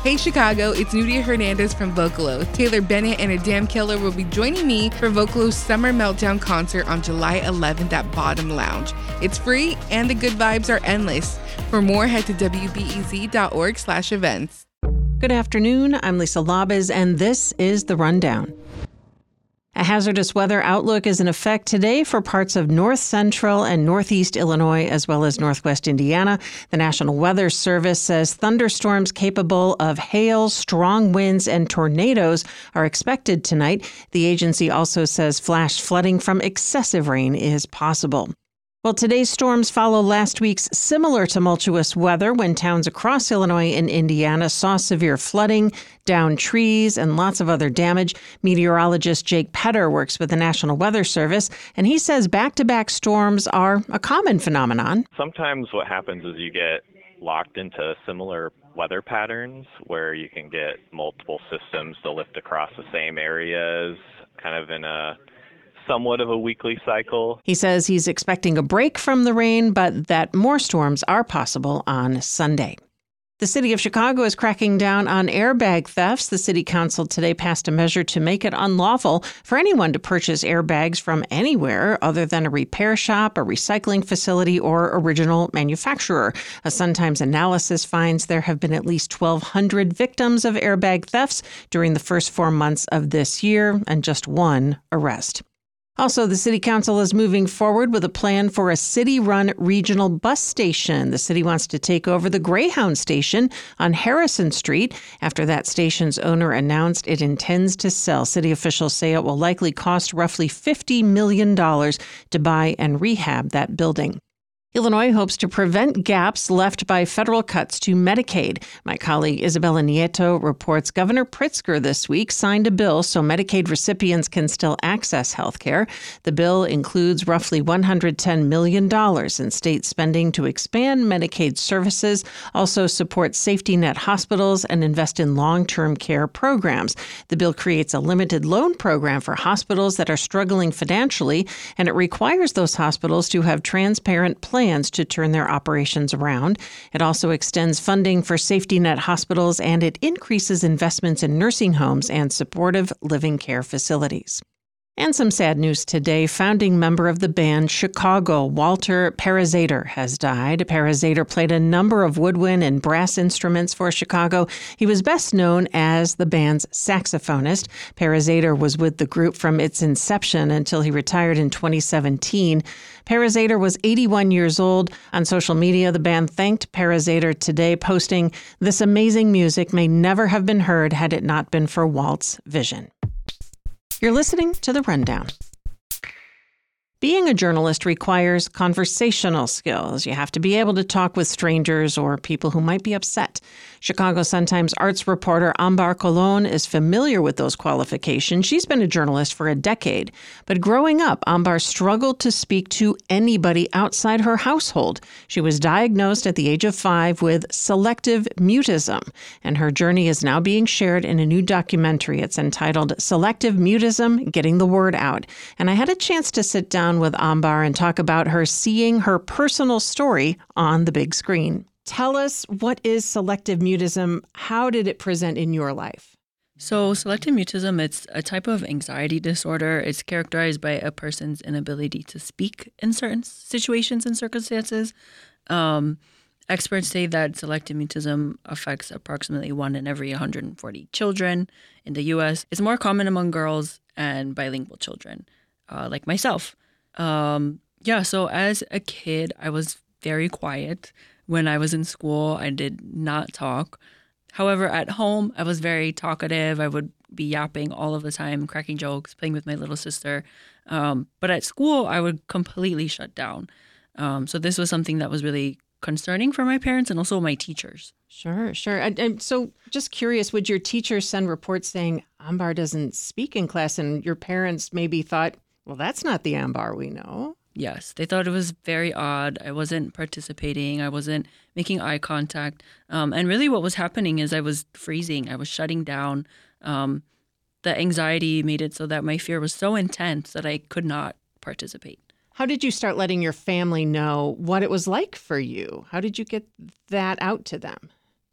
Hey Chicago, it's Nudia Hernandez from Vocalo. Taylor Bennett and A Damn Killer will be joining me for Vocalo's Summer Meltdown concert on July 11th at Bottom Lounge. It's free and the good vibes are endless. For more, head to wbez.org/events. Good afternoon. I'm Lisa Labez, and this is The Rundown. A hazardous weather outlook is in effect today for parts of north central and northeast Illinois, as well as northwest Indiana. The National Weather Service says thunderstorms capable of hail, strong winds, and tornadoes are expected tonight. The agency also says flash flooding from excessive rain is possible. Well, today's storms follow last week's similar tumultuous weather when towns across Illinois and Indiana saw severe flooding, downed trees, and lots of other damage. Meteorologist Jake Petter works with the National Weather Service, and he says back-to-back storms are a common phenomenon. Sometimes what happens is you get locked into similar weather patterns where you can get multiple systems to lift across the same areas, kind of in a somewhat of a weekly cycle. He says he's expecting a break from the rain, but that more storms are possible on Sunday. The city of Chicago is cracking down on airbag thefts. The city council today passed a measure to make it unlawful for anyone to purchase airbags from anywhere other than a repair shop, a recycling facility, or original manufacturer. A Sun Times analysis finds there have been at least 1,200 victims of airbag thefts during the first 4 months of this year, and just one arrest. Also, the City Council is moving forward with a plan for a city-run regional bus station. The city wants to take over the Greyhound station on Harrison Street after that station's owner announced it intends to sell. City officials say it will likely cost roughly $50 million to buy and rehab that building. Illinois hopes to prevent gaps left by federal cuts to Medicaid. My colleague Isabella Nieto reports Governor Pritzker this week signed a bill so Medicaid recipients can still access health care. The bill includes roughly $110 million in state spending to expand Medicaid services, also support safety net hospitals, and invest in long-term care programs. The bill creates a limited loan program for hospitals that are struggling financially, and it requires those hospitals to have transparent plans to turn their operations around. It also extends funding for safety net hospitals, and it increases investments in nursing homes and supportive living care facilities. And some sad news today. Founding member of the band Chicago, Walter Parazaider, has died. Parazaider played a number of woodwind and brass instruments for Chicago. He was best known as the band's saxophonist. Parazaider was with the group from its inception until he retired in 2017. Parazaider was 81 years old. On social media, the band thanked Parazaider today, posting, "This amazing music may never have been heard had it not been for Walt's vision." You're listening to The Rundown. Being a journalist requires conversational skills. You have to be able to talk with strangers or people who might be upset. Chicago Sun-Times arts reporter Ambar Colon is familiar with those qualifications. She's been a journalist for a decade. But growing up, Ambar struggled to speak to anybody outside her household. She was diagnosed at the age of 5 with selective mutism, and her journey is now being shared in a new documentary. It's entitled Selective Mutism: Getting the Word Out. And I had a chance to sit down with Ambar and talk about her seeing her personal story on the big screen. Tell us, what is selective mutism? How did it present in your life? So selective mutism, it's a type of anxiety disorder. It's characterized by a person's inability to speak in certain situations and circumstances. Experts say that selective mutism affects approximately 1 in every 140 children in the U.S. It's more common among girls and bilingual children, like myself. So as a kid, I was very quiet. When I was in school, I did not talk. However, at home, I was very talkative. I would be yapping all of the time, cracking jokes, playing with my little sister. But at school, I would completely shut down. So this was something that was really concerning for my parents and also my teachers. Sure. And so just curious, would your teachers send reports saying Ambar doesn't speak in class, and your parents maybe thought, well, that's not the Ambar we know? Yes, they thought it was very odd. I wasn't participating. I wasn't making eye contact. And really what was happening is I was freezing. I was shutting down. The anxiety made it so that my fear was so intense that I could not participate. How did you start letting your family know what it was like for you? How did you get that out to them?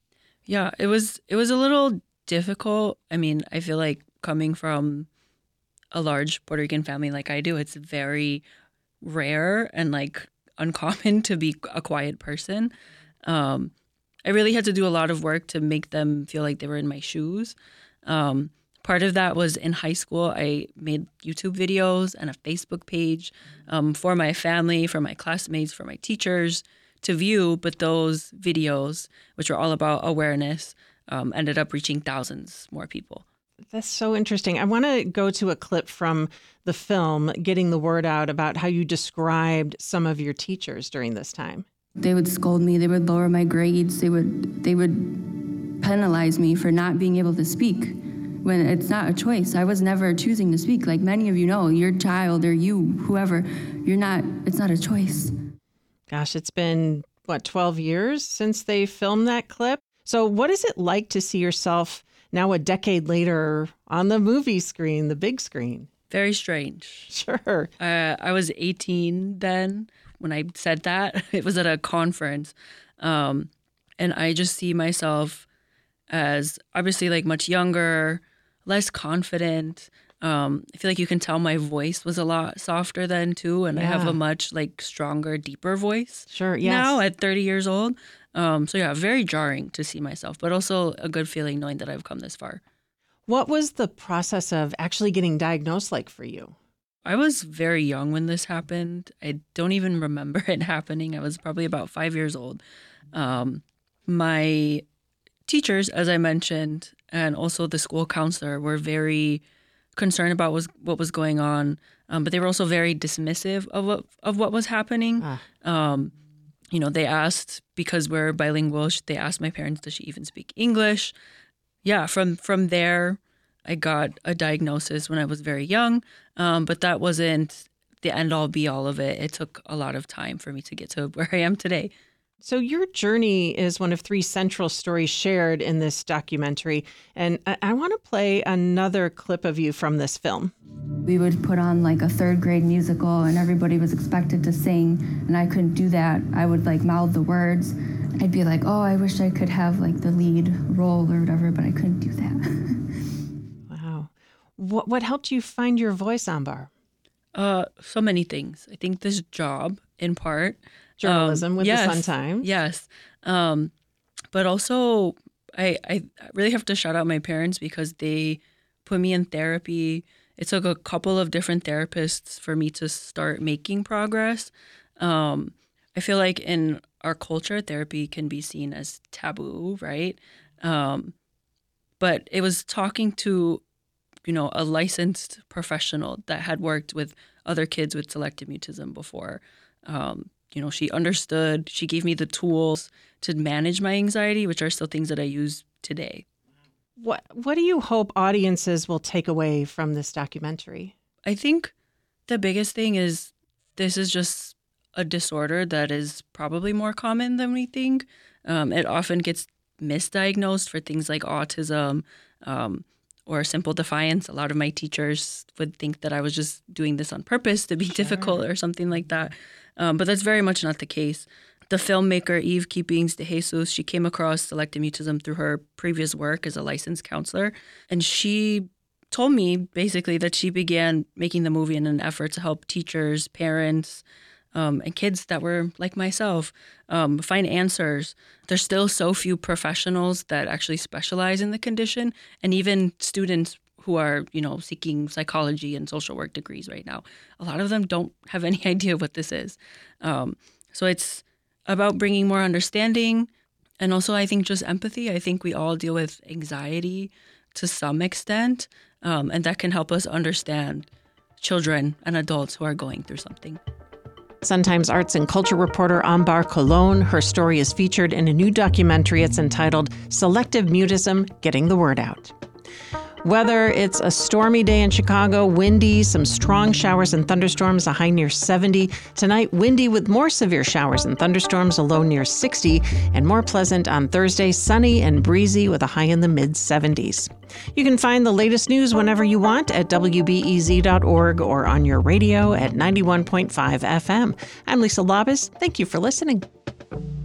Yeah, it was a little difficult. I mean, I feel like coming from a large Puerto Rican family like I do, it's very rare and like uncommon to be a quiet person. I really had to do a lot of work to make them feel like they were in my shoes. Part of that was in high school, I made YouTube videos and a Facebook page for my family, for my classmates, for my teachers to view. But those videos, which were all about awareness, ended up reaching thousands more people. That's so interesting. I want to go to a clip from the film, Getting the Word Out, about how you described some of your teachers during this time. They would scold me. They would lower my grades. They would penalize me for not being able to speak when it's not a choice. I was never choosing to speak. Like many of you know, your child or you, whoever, it's not a choice. Gosh, it's been, 12 years since they filmed that clip? So what is it like to see yourself now a decade later on the movie screen, the big screen? Very strange. Sure. I was 18 then when I said that. It was at a conference. And I just see myself as obviously like much younger, less confident. I feel like you can tell my voice was a lot softer then too. And I have a much like stronger, deeper voice. Sure, yes. Now at 30 years old. So yeah, very jarring to see myself, but also a good feeling knowing that I've come this far. What was the process of actually getting diagnosed like for you? I was very young when this happened. I don't even remember it happening. I was probably about 5 years old. My teachers, as I mentioned, and also the school counselor were very concerned about what was going on, but they were also very dismissive of what was happening. They asked, because we're bilingual, they asked my parents, does she even speak English? Yeah, from there, I got a diagnosis when I was very young, but that wasn't the end-all, be-all of it. It took a lot of time for me to get to where I am today. So your journey is one of 3 central stories shared in this documentary, and I want to play another clip of you from this film. We would put on like a 3rd grade musical and everybody was expected to sing, and I couldn't do that. I would like mouth the words. I'd be like, oh, I wish I could have like the lead role or whatever, but I couldn't do that. Wow. What helped you find your voice, Ambar? So many things. I think this job, in part. Journalism with the Sun-Times. Yes. But also, I really have to shout out my parents because they put me in therapy. It took a couple of different therapists for me to start making progress. I feel like in our culture, therapy can be seen as taboo, right? But it was talking to, a licensed professional that had worked with other kids with selective mutism before. She understood. She gave me the tools to manage my anxiety, which are still things that I use today. What do you hope audiences will take away from this documentary? I think the biggest thing is this is just a disorder that is probably more common than we think. It often gets misdiagnosed for things like autism or simple defiance. A lot of my teachers would think that I was just doing this on purpose to be difficult or something like that. But that's very much not the case. The filmmaker, Eve Keepings de Jesus, she came across selective mutism through her previous work as a licensed counselor. And she told me basically that she began making the movie in an effort to help teachers, parents, and kids that were like myself find answers. There's still so few professionals that actually specialize in the condition, and even students who are, seeking psychology and social work degrees right now. A lot of them don't have any idea what this is. So it's about bringing more understanding, and also I think just empathy. I think we all deal with anxiety to some extent, and that can help us understand children and adults who are going through something. Sun-Times arts and culture reporter Ambar Colon. Her story is featured in a new documentary. It's entitled Selective Mutism, Getting the Word Out. Weather, it's a stormy day in Chicago, windy, some strong showers and thunderstorms, a high near 70. Tonight, windy with more severe showers and thunderstorms, a low near 60, and more pleasant on Thursday, sunny and breezy with a high in the mid-70s. You can find the latest news whenever you want at WBEZ.org or on your radio at 91.5 FM. I'm Lisa Labus. Thank you for listening.